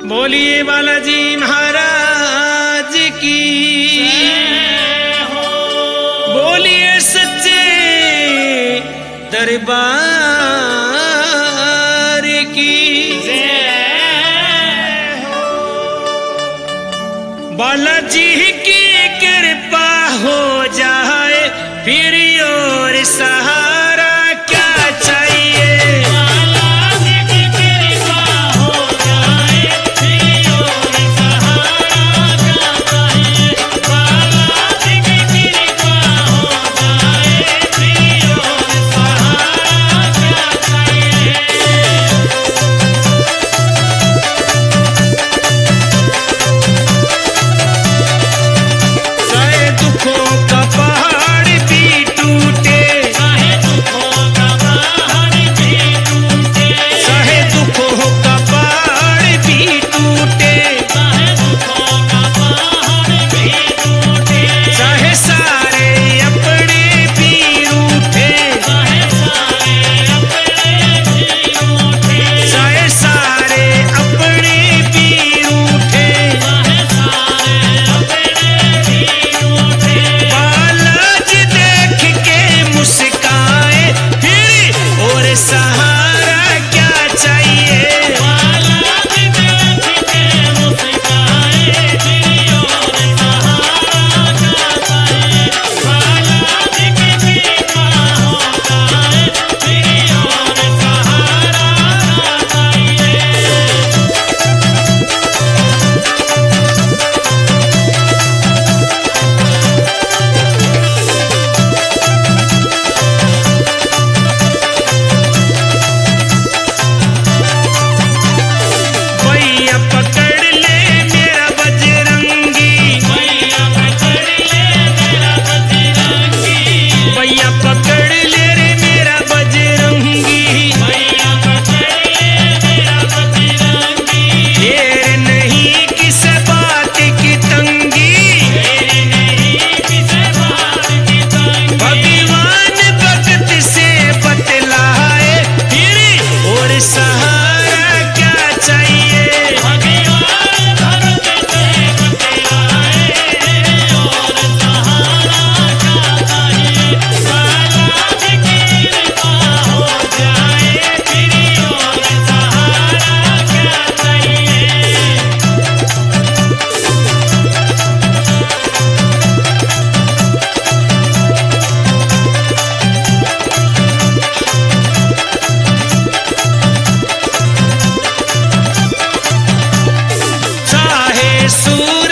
बोलिए बालाजी महाराज की, बोलिए सच्चे दरबार की। बालाजी की कृपा हो जाए फिर और सहारा क्या चाहिए। बालाजी की कृपा हो जाए फिर और सहारा क्या चाहिए। बालाजी की कृपा हो जाए फिर और सहारा क्या चाहिए। चाहे दुखों का पहाड़ भी टूटे, चाहे दुखों का पहाड़ भी टूटे, चाहे दुखों का पहाड़ भी टूटे, चाहे दुखों का पहाड़ भी टूटे, चाहे सारे अपने भी रूठे, चाहे सारे अपने भी रूठे, चाहे सारे अपने भी रूठे, चाहे सारे अपने भी रूठे। बालाजी देख के मुस्काए फिर और सहारा क्या चाहिए। बालाजी देख के मुस्काए फिर और सहारा क्या चाहिए। बालाजी की कृपा हो जाए फिर और सहारा क्या चाहिए। भैया पकड़ ले मेरा बजरंगी, भैया पकड़ ले मेरा बजरंगी, भैया पकड़ ले रे मेरा बजरंगी। भैया पकड़ ले मेरा बजरंगी। देर नहीं किस बात की तंगी, तेरे नहीं किसे बात की तंगी। भगवान भक्त से बतलाए फिर और सहारा क्या चाहिए। भगवान भक्त से बतलाए और सहारा क्या चाहिए। बालाजी की कृपा हो जाए फिर और सहारा क्या चाहिए। चाहे सूरज